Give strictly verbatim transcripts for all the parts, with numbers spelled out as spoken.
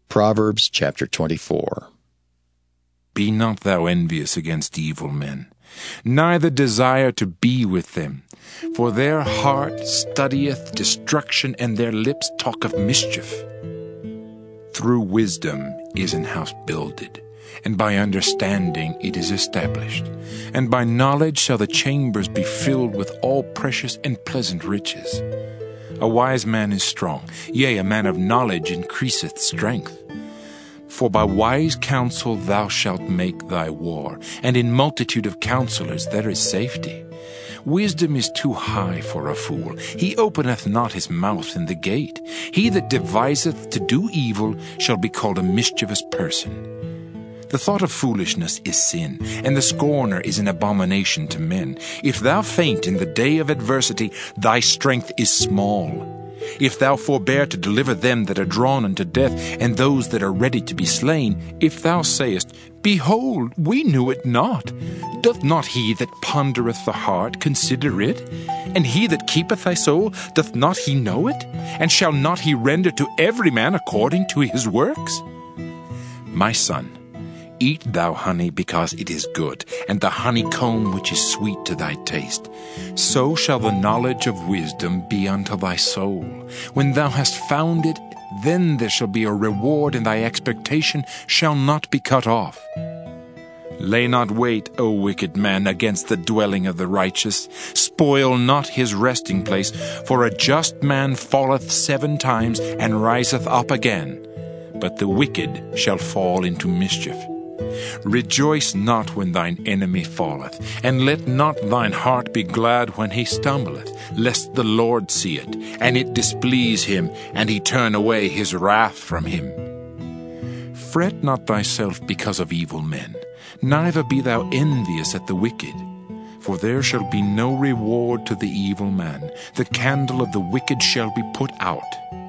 Proverbs chapter twenty-four. Be not thou envious against evil men, neither desire to be with them. For their heart studieth destruction, and their lips talk of mischief. Through wisdom is an house builded, and by understanding it is established. And by knowledge shall the chambers be filled with all precious and pleasant riches. A wise man is strong, yea, a man of knowledge increaseth strength. For by wise counsel thou shalt make thy war, and in multitude of counselors there is safety. Wisdom is too high for a fool. He openeth not his mouth in the gate. He that deviseth to do evil shall be called a mischievous person. The thought of foolishness is sin, and the scorner is an abomination to men. If thou faint in the day of adversity, thy strength is small. If thou forbear to deliver them that are drawn unto death, and those that are ready to be slain, if thou sayest, Behold, we knew it not, doth not he that pondereth the heart consider it? And he that keepeth thy soul, doth not he know it? And shall not he render to every man according to his works? My son, eat thou honey, because it is good, and the honeycomb which is sweet to thy taste. So shall the knowledge of wisdom be unto thy soul. When thou hast found it, then there shall be a reward, and thy expectation shall not be cut off. Lay not wait, O wicked man, against the dwelling of the righteous. Spoil not his resting place, for a just man falleth seven times, and riseth up again. But the wicked shall fall into mischief. Rejoice not when thine enemy falleth, and let not thine heart be glad when he stumbleth, lest the Lord see it, and it displease him, and he turn away his wrath from him. Fret not thyself because of evil men, neither be thou envious at the wicked. For there shall be no reward to the evil man. The candle of the wicked shall be put out.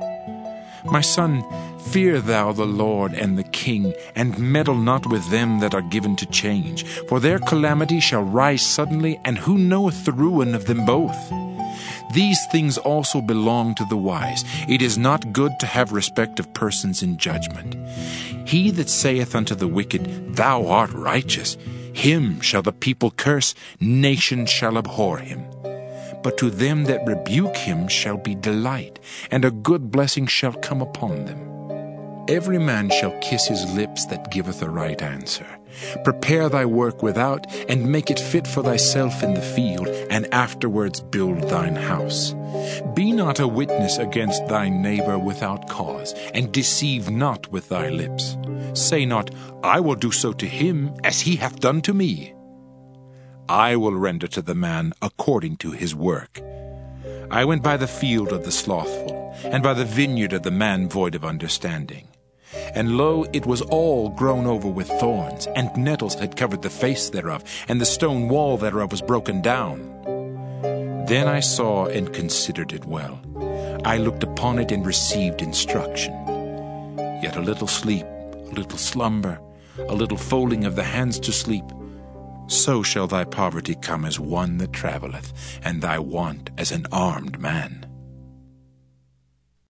My son, fear thou the Lord and the king, and meddle not with them that are given to change. For their calamity shall rise suddenly, and who knoweth the ruin of them both? These things also belong to the wise. It is not good to have respect of persons in judgment. He that saith unto the wicked, Thou art righteous, him shall the people curse, nations shall abhor him. But to them that rebuke him shall be delight, and a good blessing shall come upon them. Every man shall kiss his lips that giveth a right answer. Prepare thy work without, and make it fit for thyself in the field, and afterwards build thine house. Be not a witness against thy neighbor without cause, and deceive not with thy lips. Say not, I will do so to him as he hath done to me. I will render to the man according to his work. I went by the field of the slothful, and by the vineyard of the man void of understanding. And lo, it was all grown over with thorns, and nettles had covered the face thereof, and the stone wall thereof was broken down. Then I saw and considered it well. I looked upon it and received instruction. Yet a little sleep, a little slumber, a little folding of the hands to sleep, so shall thy poverty come as one that travelleth, and thy want as an armed man.